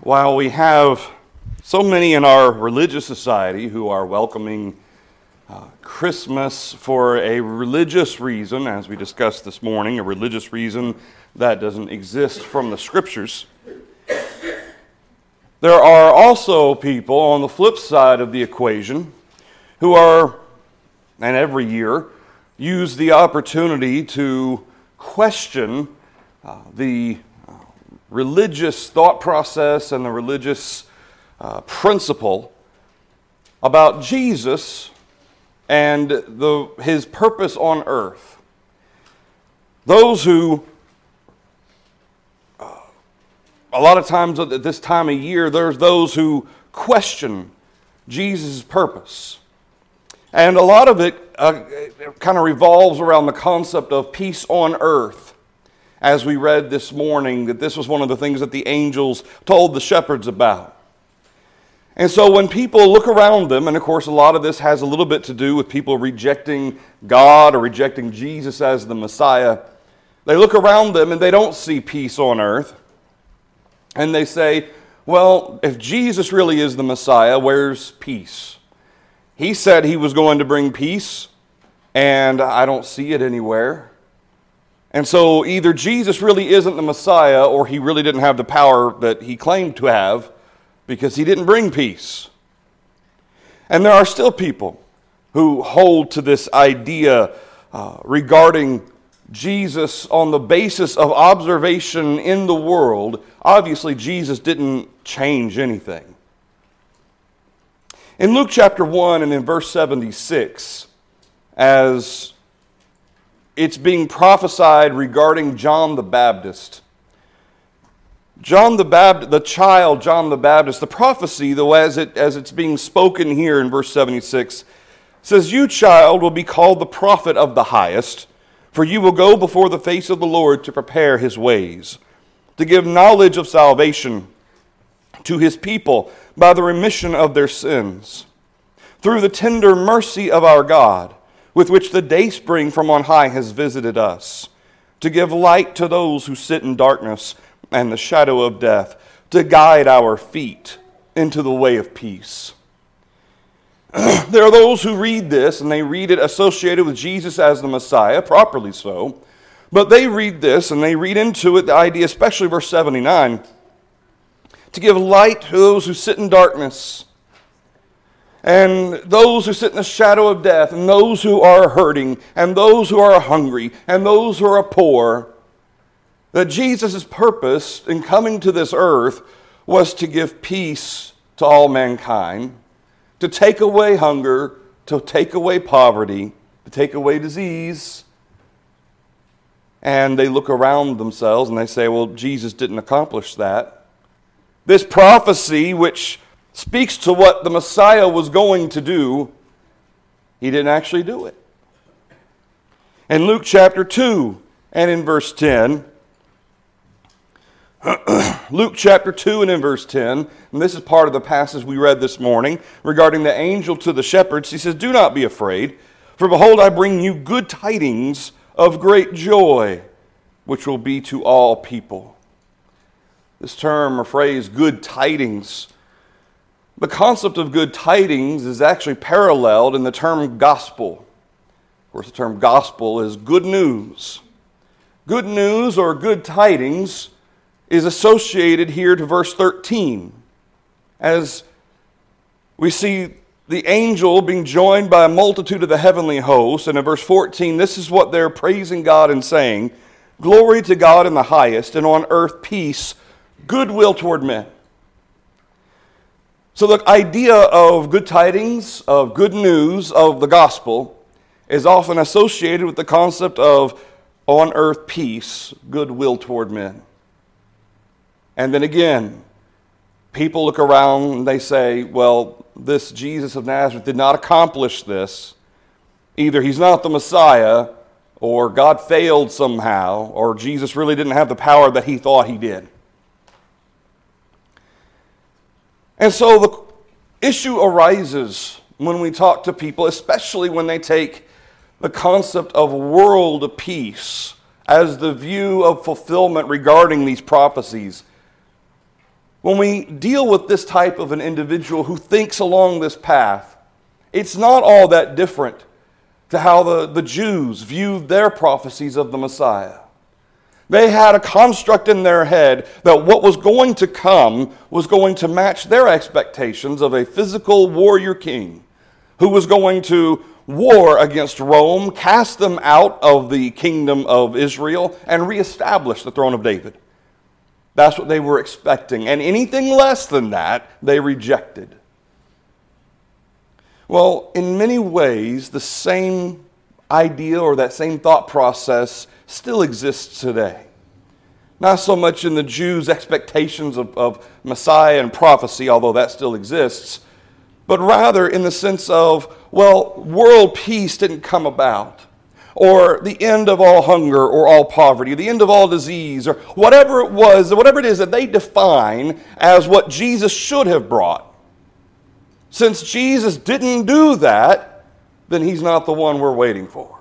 While we have so many in our religious society who are welcoming Christmas for a religious reason, as we discussed this morning, a religious reason that doesn't exist from the Scriptures, there are also people on the flip side of the equation who are, and every year, use the opportunity to question the religious thought process and the religious principle about Jesus and his purpose on earth. Those who, a lot of times at this time of year, there's those who question Jesus' purpose. And a lot of it kind of revolves around the concept of peace on earth. As we read this morning, that this was one of the things that the angels told the shepherds about. And so when people look around them, and of course a lot of this has a little bit to do with people rejecting God or rejecting Jesus as the Messiah, they look around them and they don't see peace on earth. And they say, well, if Jesus really is the Messiah, where's peace? He said he was going to bring peace, and I don't see it anywhere. And so either Jesus really isn't the Messiah, or he really didn't have the power that he claimed to have, because he didn't bring peace. And there are still people who hold to this idea regarding Jesus on the basis of observation in the world. Obviously, Jesus didn't change anything. In Luke chapter 1 and in verse 76, as it's being prophesied regarding John the Baptist. John the Baptist, the child John the Baptist, the prophecy, though, as it's being spoken here in verse 76, says, "You, child, will be called the prophet of the highest, for you will go before the face of the Lord to prepare his ways, to give knowledge of salvation to his people by the remission of their sins, through the tender mercy of our God, with which the dayspring from on high has visited us, to give light to those who sit in darkness and the shadow of death, to guide our feet into the way of peace." There are those who read this, and they read it associated with Jesus as the Messiah, properly so, but they read this, and they read into it the idea, especially verse 79, to give light to those who sit in darkness, and those who sit in the shadow of death, and those who are hurting, and those who are hungry, and those who are poor, that Jesus' purpose in coming to this earth was to give peace to all mankind, to take away hunger, to take away poverty, to take away disease. And they look around themselves and they say, well, Jesus didn't accomplish that. This prophecy, which speaks to what the Messiah was going to do, he didn't actually do it. In Luke chapter 2 and in verse 10, Luke chapter 2 and in verse 10, and this is part of the passage we read this morning regarding the angel to the shepherds. He says, "Do not be afraid, for behold, I bring you good tidings of great joy, which will be to all people." This term or phrase, good tidings, the concept of good tidings is actually paralleled in the term gospel. Of course, the term gospel is good news. Good news or good tidings is associated here to verse 13, as we see the angel being joined by a multitude of the heavenly hosts. And in verse 14, this is what they're praising God and saying, "Glory to God in the highest, and on earth peace, goodwill toward men." So the idea of good tidings, of good news, of the gospel, is often associated with the concept of on earth peace, goodwill toward men. And then again, people look around and they say, well, this Jesus of Nazareth did not accomplish this. Either he's not the Messiah, or God failed somehow, or Jesus really didn't have the power that he thought he did. And so the issue arises when we talk to people, especially when they take the concept of world peace as the view of fulfillment regarding these prophecies. when we deal with this type of an individual who thinks along this path, it's not all that different to how the Jews viewed their prophecies of the Messiah. They had a construct in their head that what was going to come was going to match their expectations of a physical warrior king who was going to war against Rome, cast them out of the kingdom of Israel, and reestablish the throne of David. That's what they were expecting. And anything less than that, they rejected. Well, in many ways, the same idea or that same thought process still exists today. Not so much in the Jews' expectations of Messiah and prophecy, although that still exists, but rather in the sense of, well, world peace didn't come about, or the end of all hunger or all poverty, the end of all disease, or whatever it was, whatever it is that they define as what Jesus should have brought. Since Jesus didn't do that, then he's not the one we're waiting for.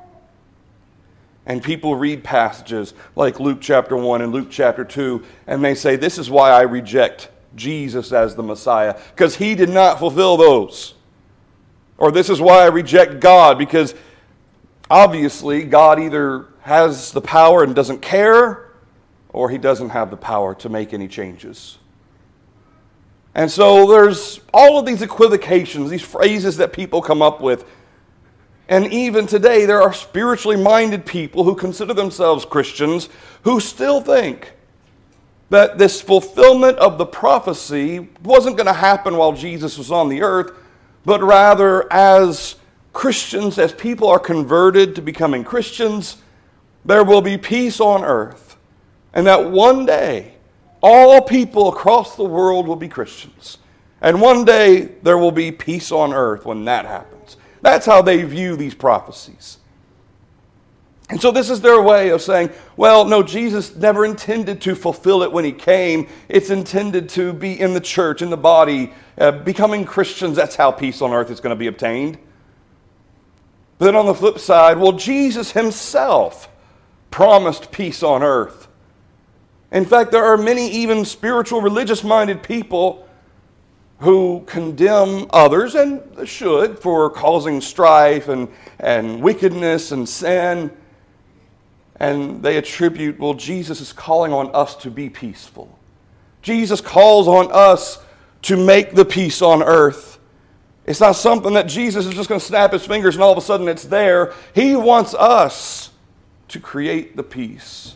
And people read passages like Luke chapter 1 and Luke chapter 2, and they say, this is why I reject Jesus as the Messiah, because he did not fulfill those. Or this is why I reject God, because obviously God either has the power and doesn't care, or he doesn't have the power to make any changes. And so there's all of these equivocations, these phrases that people come up with. And even today, there are spiritually minded people who consider themselves Christians who still think that this fulfillment of the prophecy wasn't going to happen while Jesus was on the earth, but rather as Christians, as people are converted to becoming Christians, there will be peace on earth. And that one day, all people across the world will be Christians. And one day, there will be peace on earth when that happens. That's how they view these prophecies. And so this is their way of saying, well, no, Jesus never intended to fulfill it when he came. It's intended to be in the church, in the body, becoming Christians. That's how peace on earth is going to be obtained. But then on the flip side, well, Jesus himself promised peace on earth. In fact, there are many even spiritual, religious-minded people who condemn others, and should, for causing strife and wickedness and sin. And they attribute, well, Jesus is calling on us to be peaceful. Jesus calls on us to make the peace on earth. It's not something that Jesus is just going to snap his fingers and all of a sudden it's there. He wants us to create the peace.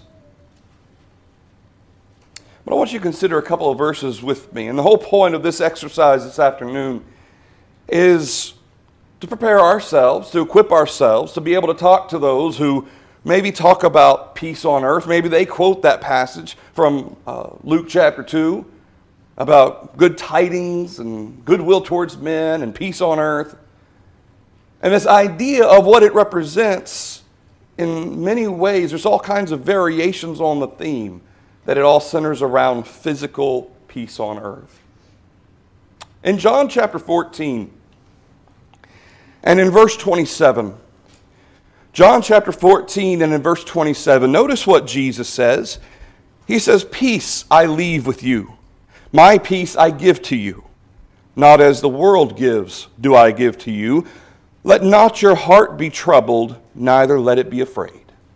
But I want you to consider a couple of verses with me. And the whole point of this exercise this afternoon is to prepare ourselves, to equip ourselves, to be able to talk to those who maybe talk about peace on earth. Maybe they quote that passage from Luke chapter 2 about good tidings and goodwill towards men and peace on earth. And this idea of what it represents, in many ways, there's all kinds of variations on the theme, that it all centers around physical peace on earth. In John chapter 14 and in verse 27, John chapter 14 and in verse 27, notice what Jesus says. He says, "Peace I leave with you. My peace I give to you. Not as the world gives do I give to you. Let not your heart be troubled, neither let it be afraid."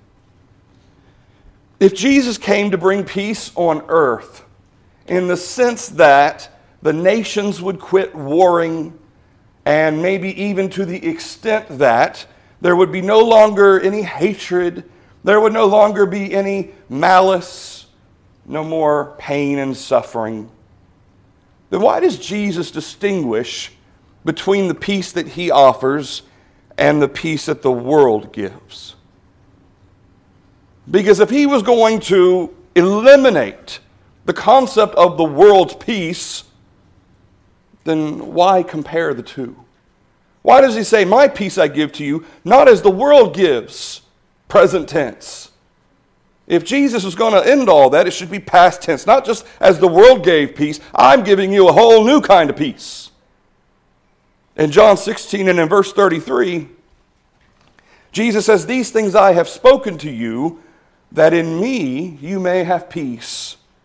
If Jesus came to bring peace on earth, in the sense that the nations would quit warring, and maybe even to the extent that there would be no longer any hatred, there would no longer be any malice, no more pain and suffering, then why does Jesus distinguish between the peace that he offers and the peace that the world gives? Because if he was going to eliminate the concept of the world's peace, then why compare the two? Why does he say, "My peace I give to you, not as the world gives," present tense? If Jesus was going to end all that, it should be past tense, not just as the world gave peace. I'm giving you a whole new kind of peace. In John 16 and in verse 33, Jesus says, "These things I have spoken to you, that in me you may have peace.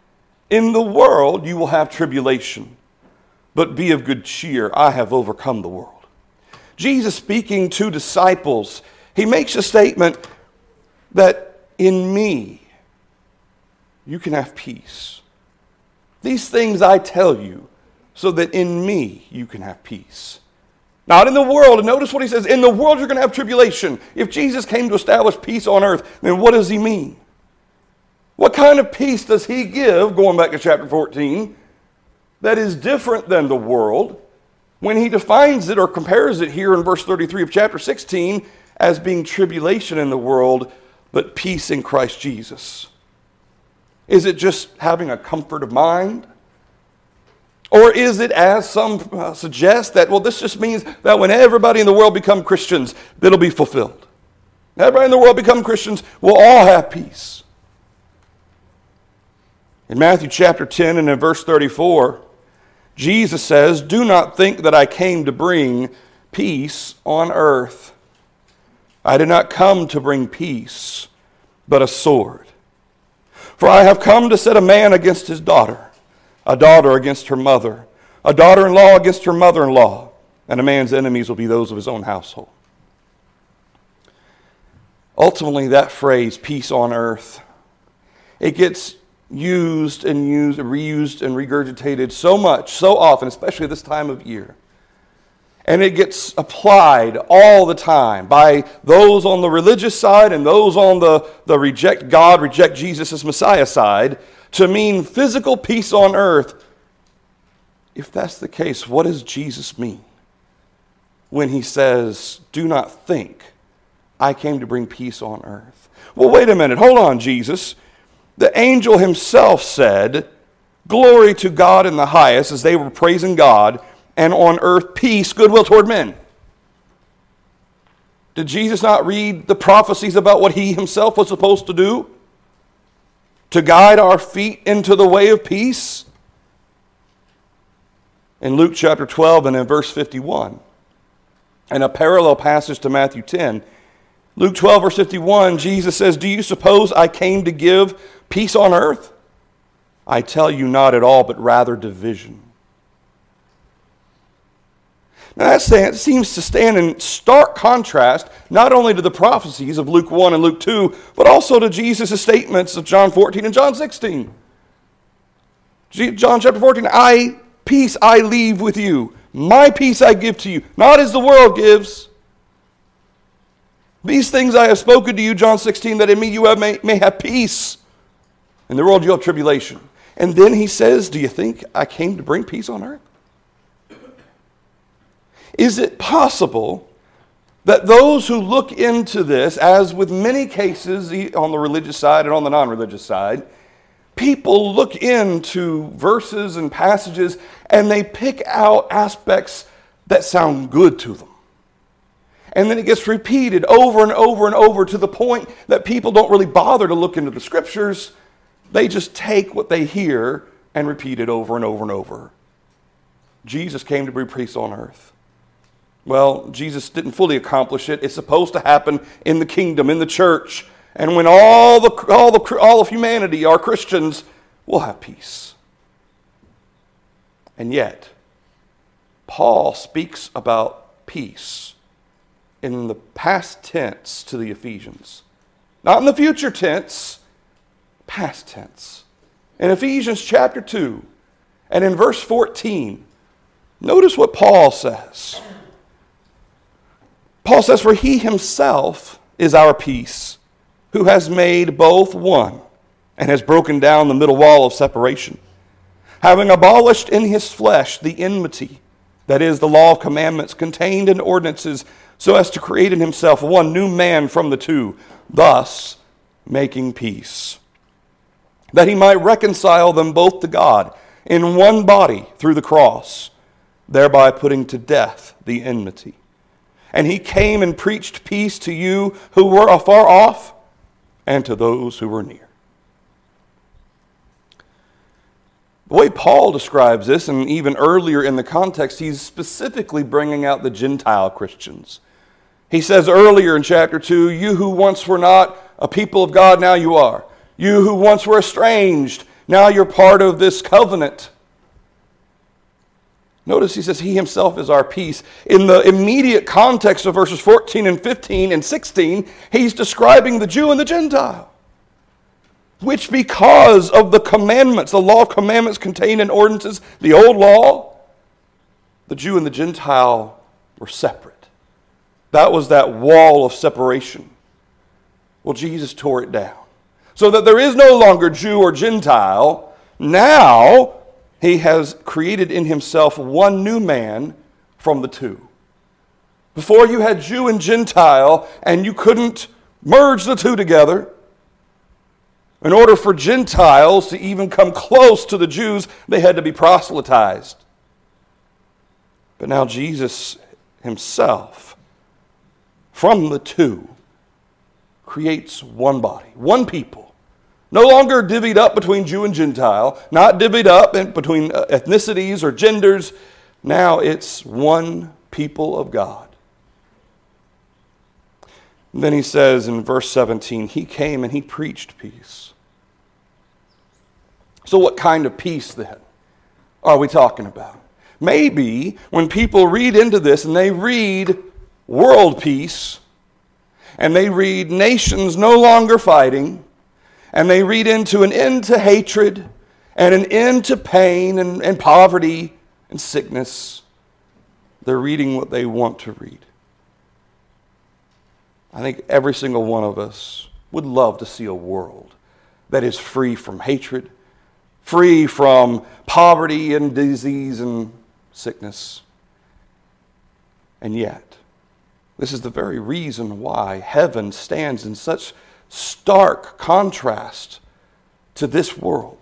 In the world you will have tribulation, but be of good cheer. I have overcome the world. Jesus speaking to disciples, he makes a statement that in me you can have peace. These things I tell you so that in me you can have peace. Not in the world. And notice what he says. In the world you're going to have tribulation. If Jesus came to establish peace on earth, then what does he mean? What kind of peace does he give, going back to chapter 14, that is different than the world when he defines it or compares it here in verse 33 of chapter 16 as being tribulation in the world, but peace in Christ Jesus? Is it just having a comfort of mind? Or is it, as some suggest, that, well, this just means that when everybody in the world become Christians, it'll be fulfilled. Everybody in the world become Christians, we'll all have peace. In Matthew chapter 10 and in verse 34, Jesus says, "Do not think that I came to bring peace on earth. I did not come to bring peace, but a sword. For I have come to set a man against his daughter, a daughter against her mother, a daughter-in-law against her mother-in-law, and a man's enemies will be those of his own household." Ultimately, that phrase, peace on earth, it gets used and reused and regurgitated so much, so often, especially this time of year. And it gets applied all the time by those on the religious side and those on the reject God, reject Jesus as Messiah side to mean physical peace on earth. If that's the case, what does Jesus mean when he says, "Do not think I came to bring peace on earth"? Well, wait a minute. Hold on, Jesus. The angel himself said, "Glory to God in the highest," as they were praising God, "and on earth peace, goodwill toward men." Did Jesus not read the prophecies about what he himself was supposed to do? To guide our feet into the way of peace? In Luke chapter 12 and in verse 51, and a parallel passage to Matthew 10, Luke 12 verse 51, Jesus says, "Do you suppose I came to give peace on earth? I tell you, not at all, but rather division." Now that seems to stand in stark contrast not only to the prophecies of Luke 1 and Luke 2, but also to Jesus' statements of John 14 and John 16. John chapter 14, peace I leave with you. My peace I give to you, not as the world gives. These things I have spoken to you, John 16, that in me you may have peace. In the world you have tribulation. And then he says, "Do you think I came to bring peace on earth?" Is it possible that those who look into this, as with many cases on the religious side and on the non-religious side, people look into verses and passages and they pick out aspects that sound good to them? And then it gets repeated over and over and over to the point that people don't really bother to look into the scriptures. They just take what they hear and repeat it over and over and over. Jesus came to bring peace on earth. Well, Jesus didn't fully accomplish it. It's supposed to happen in the kingdom, in the church. And when all of humanity are Christians, we'll have peace. And yet, Paul speaks about peace in the past tense to the Ephesians. Not in the future tense, past tense. In Ephesians chapter 2 and in verse 14, notice what Paul says. Paul says, "For he himself is our peace, who has made both one and has broken down the middle wall of separation, having abolished in his flesh the enmity, that is, the law of commandments contained in ordinances, so as to create in himself one new man from the two, thus making peace, that he might reconcile them both to God in one body through the cross, thereby putting to death the enmity. And he came and preached peace to you who were afar off and to those who were near." The way Paul describes this, and even earlier in the context, he's specifically bringing out the Gentile Christians. He says earlier in chapter 2, "You who once were not a people of God, now you are. You who once were estranged, Now you're part of this covenant. Notice he says he himself is our peace. In the immediate context of verses 14 and 15 and 16, he's describing the Jew and the Gentile, which because of the commandments, the law of commandments contained in ordinances, the old law, the Jew and the Gentile were separate. That was that wall of separation. Well, Jesus tore it down, so that there is no longer Jew or Gentile. Now, he has created in himself one new man from the two. Before you had Jew and Gentile, and you couldn't merge the two together. In order for Gentiles to even come close to the Jews, they had to be proselytized. But now Jesus himself, from the two, creates one body, one people. No longer divvied up between Jew and Gentile, not divvied up between ethnicities or genders. Now it's one people of God. And then he says in verse 17, he came and he preached peace. So what kind of peace then are we talking about? Maybe when people read into this and they read world peace, and they read nations no longer fighting, and they read into an end to hatred and an end to pain and poverty and sickness, they're reading what they want to read. I think every single one of us would love to see a world that is free from hatred, free from poverty and disease and sickness. And yet, this is the very reason why heaven stands in such stark contrast to this world.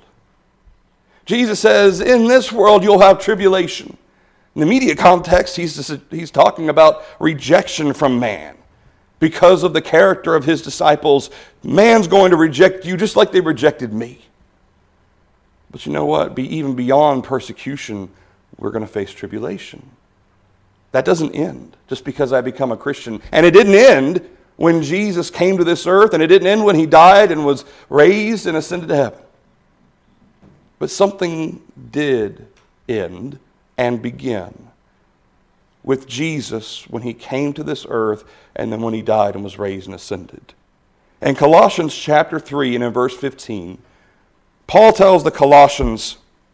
Jesus says, in this world you'll have tribulation. In the immediate context, he's talking about rejection from man. Because of the character of his disciples, man's going to reject you just like they rejected me. But you know what? Even beyond persecution, we're going to face tribulation. That doesn't end just because I become a Christian. And it didn't end when Jesus came to this earth, and it didn't end when he died and was raised and ascended to heaven. But something did end and begin with Jesus when he came to this earth and then when he died and was raised and ascended. In Colossians chapter 3 and in verse 15, Paul tells the Colossians,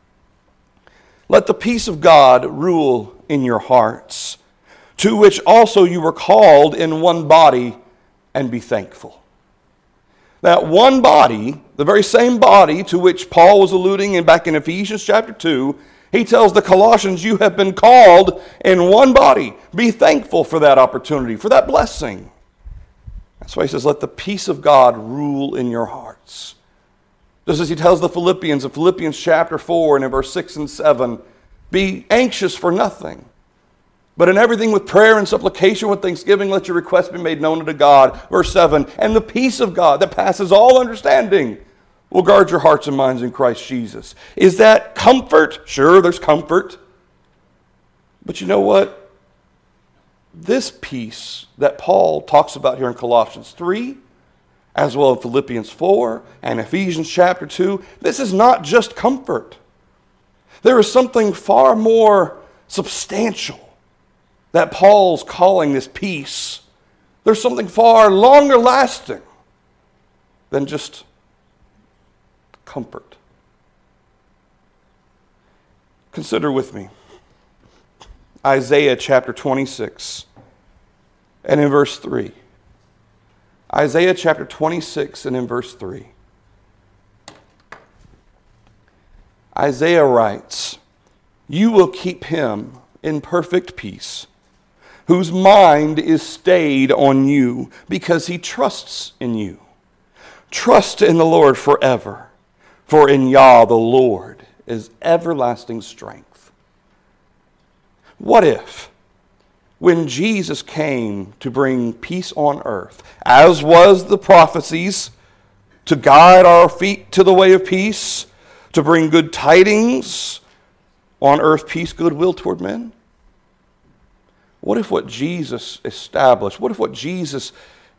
let the peace of God rule in your hearts, to which also you were called in one body, and be thankful. That one body, the very same body to which Paul was alluding back in Ephesians chapter 2, he tells the Colossians, you have been called in one body. Be thankful for that opportunity, for that blessing. That's why he says, let the peace of God rule in your hearts. Just as he tells the Philippians in Philippians chapter 4 and in verse 6 and 7, be anxious for nothing, but in everything with prayer and supplication with thanksgiving, let your requests be made known unto God. Verse 7, and the peace of God that passes all understanding will guard your hearts and minds in Christ Jesus. Is that comfort? Sure, there's comfort. But you know what? This peace that Paul talks about here in Colossians 3, as well as Philippians 4 and Ephesians chapter 2, this is not just comfort. There is something far more substantial that Paul's calling this peace. There's something far longer lasting than just comfort. Consider with me Isaiah chapter 26 and in verse 3. Isaiah chapter 26 and in verse 3. Isaiah writes, you will keep him in perfect peace, whose mind is stayed on you, because he trusts in you. Trust in the Lord forever, for in Yah the Lord is everlasting strength. What if, when Jesus came to bring peace on earth, as was the prophecies, to guide our feet to the way of peace, to bring good tidings on earth, peace, goodwill toward men? What if what Jesus established, what if what Jesus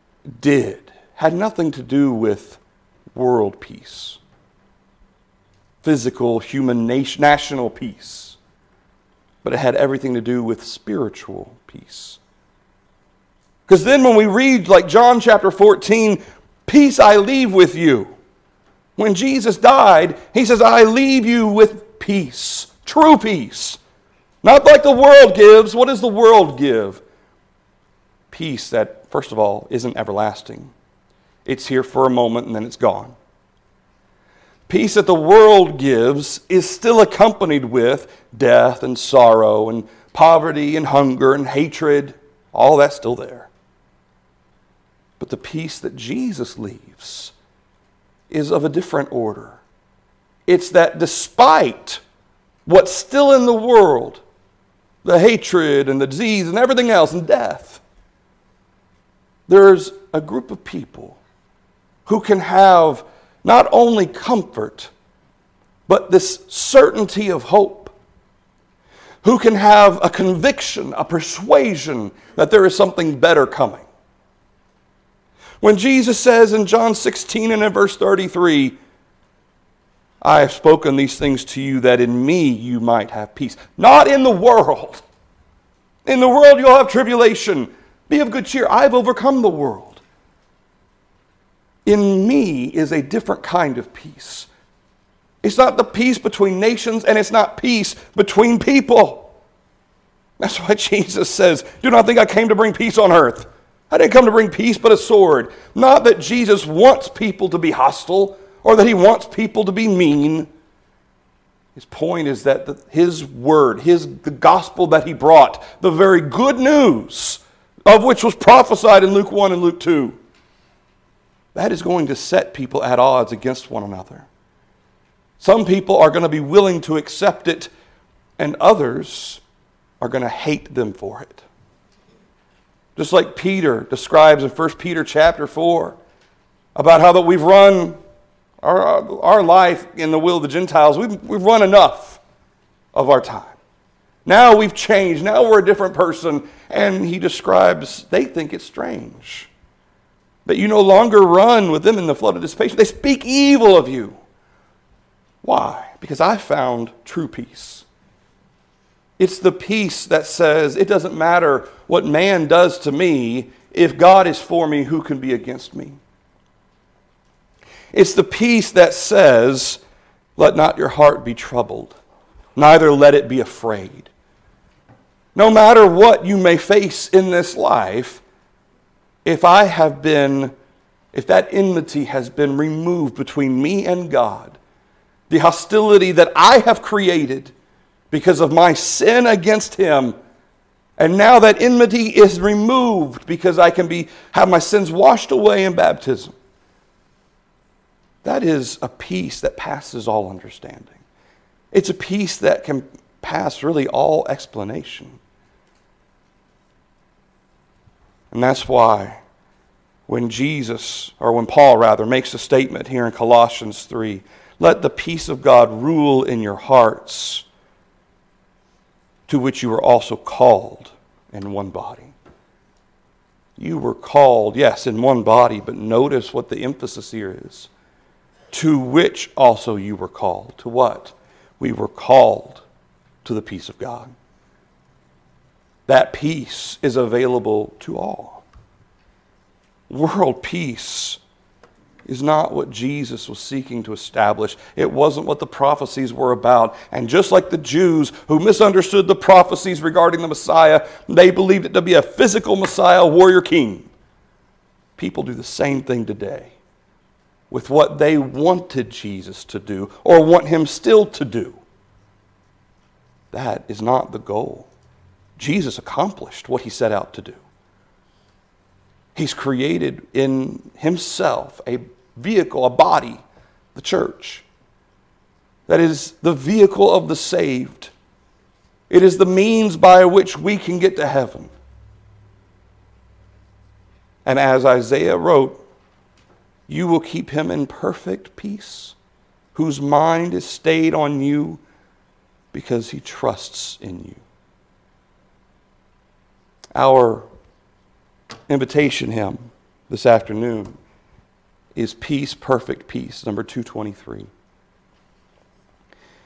did had nothing to do with world peace? physical, human, national peace, but it had everything to do with spiritual peace. Because then when we read, like John chapter 14, peace I leave with you. When Jesus died, he says, I leave you with peace, true peace. Not like the world gives. What does the world give? Peace that, first of all, isn't everlasting. It's here for a moment and then it's gone. Peace that the world gives is still accompanied with death and sorrow and poverty and hunger and hatred. All that's still there. But the peace that Jesus leaves is of a different order. It's that despite what's still in the world, the hatred and the disease and everything else and death, there's a group of people who can have not only comfort, but this certainty of hope, who can have a conviction, a persuasion that there is something better coming. When Jesus says in John 16 and in verse 33, I have spoken these things to you that in me you might have peace. Not in the world. In the world you'll have tribulation. Be of good cheer. I've overcome the world. In me is a different kind of peace. It's not the peace between nations, and it's not peace between people. That's why Jesus says, do not think I came to bring peace on earth. I didn't come to bring peace but a sword. Not that Jesus wants people to be hostile or that he wants people to be mean. His point is that his word, the gospel that he brought, the very good news of which was prophesied in Luke 1 and Luke 2, that is going to set people at odds against one another. Some people are going to be willing to accept it, and others are going to hate them for it. Just like Peter describes in 1 Peter chapter 4 about how that we've run our life in the will of the Gentiles. We've run enough of our time. Now we've changed. Now we're a different person. And he describes, they think it's strange that you no longer run with them in the flood of dissipation. They speak evil of you. Why? Because I found true peace. It's the peace that says, it doesn't matter what man does to me. If God is for me, who can be against me? It's the peace that says, let not your heart be troubled, neither let it be afraid. No matter what you may face in this life, if that enmity has been removed between me and God, the hostility that I have created because of my sin against him, and now that enmity is removed because I can have my sins washed away in baptism, that is a peace that passes all understanding. It's a peace that can pass really all explanation. And that's why when Paul makes a statement here in Colossians 3, let the peace of God rule in your hearts, to which you were also called in one body. You were called, yes, in one body, but notice what the emphasis here is. To which also you were called. To what? We were called to the peace of God. That peace is available to all. World peace is not what Jesus was seeking to establish. It wasn't what the prophecies were about. And just like the Jews who misunderstood the prophecies regarding the Messiah, they believed it to be a physical Messiah, warrior king. People do the same thing today with what they wanted Jesus to do or want him still to do. That is not the goal. Jesus accomplished what he set out to do. He's created in himself a vehicle, a body, the church, that is the vehicle of the saved. It is the means by which we can get to heaven. And as Isaiah wrote, you will keep him in perfect peace, whose mind is stayed on you because he trusts in you. Our invitation hymn this afternoon is Peace, Perfect Peace, number 223.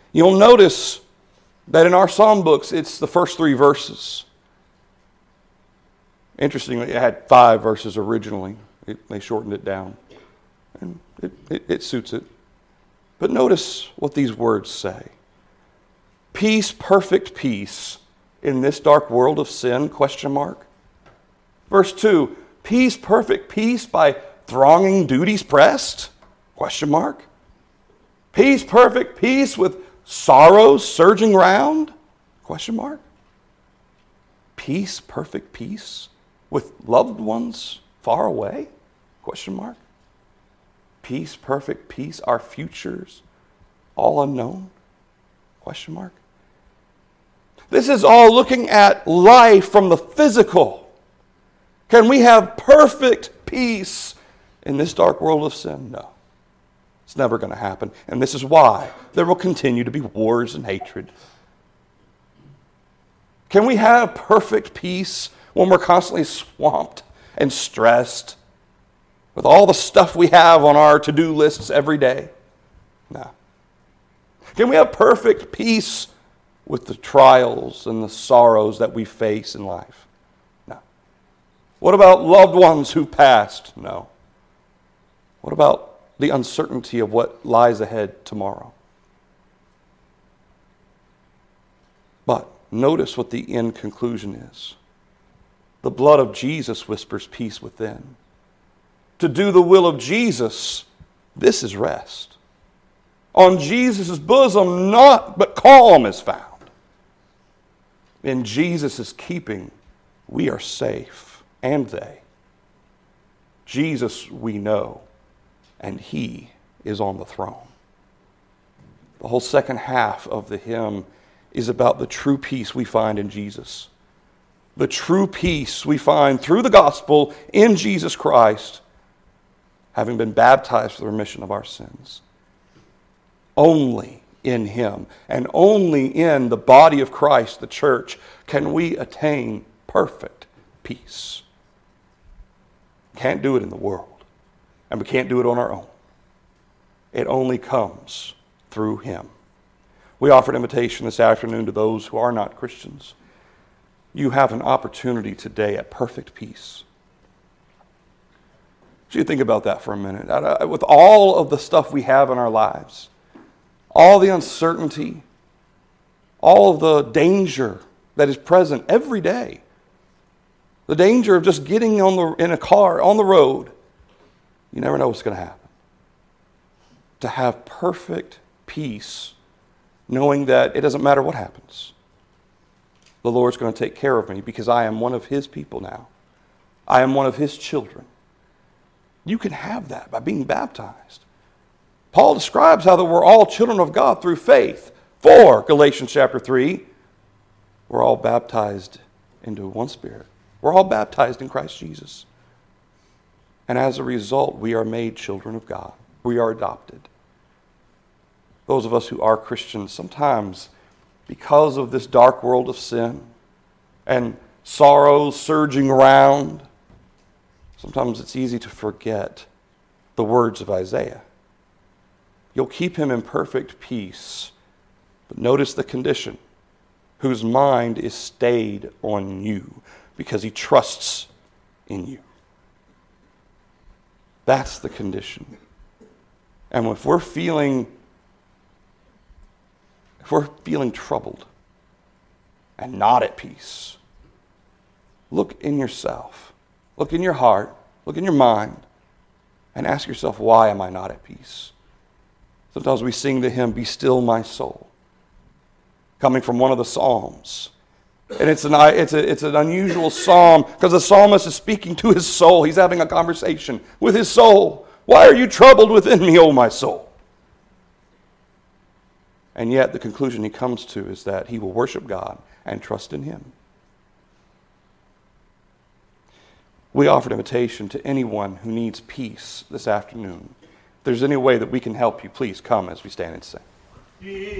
You'll notice that in our psalm books, it's the first 3 verses. Interestingly, it had 5 verses originally. They shortened it down. And it suits it. But notice what these words say. Peace, perfect peace in this dark world of sin, ? Verse 2, peace, perfect peace by thronging duties pressed? ? Peace, perfect peace with sorrows surging round? ? Peace, perfect peace with loved ones far away? ? Peace, perfect peace, our futures all unknown? ? This is all looking at life from the physical. Can we have perfect peace in this dark world of sin? No. It's never going to happen. And this is why there will continue to be wars and hatred. Can we have perfect peace when we're constantly swamped and stressed with all the stuff we have on our to-do lists every day? No. Can we have perfect peace with the trials and the sorrows that we face in life? No. What about loved ones who passed? No. What about the uncertainty of what lies ahead tomorrow? But notice what the end conclusion is. The blood of Jesus whispers peace within. To do the will of Jesus, this is rest. On Jesus' bosom, naught but calm is found. In Jesus' keeping, we are safe, and they. Jesus we know, and He is on the throne. The whole second half of the hymn is about the true peace we find in Jesus. The true peace we find through the gospel in Jesus Christ, having been baptized for the remission of our sins. Only in Him and only in the body of Christ, the church, can we attain perfect peace. Can't do it in the world, and we can't do it on our own. It only comes through Him. We offer an invitation this afternoon to those who are not Christians. You have an opportunity today at perfect peace. So you think about that for a minute. With all of the stuff we have in our lives, all the uncertainty, all of the danger that is present every day, the danger of just getting in a car, on the road, you never know what's going to happen. To have perfect peace, knowing that it doesn't matter what happens. The Lord's going to take care of me because I am one of His people now. I am one of His children. You can have that by being baptized. Paul describes how that we're all children of God through faith. For, Galatians chapter 3, we're all baptized into one Spirit. We're all baptized in Christ Jesus. And as a result, we are made children of God. We are adopted. Those of us who are Christians, sometimes because of this dark world of sin and sorrows surging around, sometimes it's easy to forget the words of Isaiah. You'll keep him in perfect peace, but notice the condition, whose mind is stayed on you because he trusts in you. That's the condition. And if we're feeling troubled and not at peace, look in yourself, look in your heart, look in your mind, and ask yourself, why am I not at peace? Sometimes we sing the hymn, "Be Still My Soul," coming from one of the Psalms. And it's an unusual psalm because the psalmist is speaking to his soul. He's having a conversation with his soul. Why are you troubled within me, O my soul? And yet the conclusion he comes to is that he will worship God and trust in Him. We offer an invitation to anyone who needs peace this afternoon. If there's any way that we can help you, please come as we stand and sing.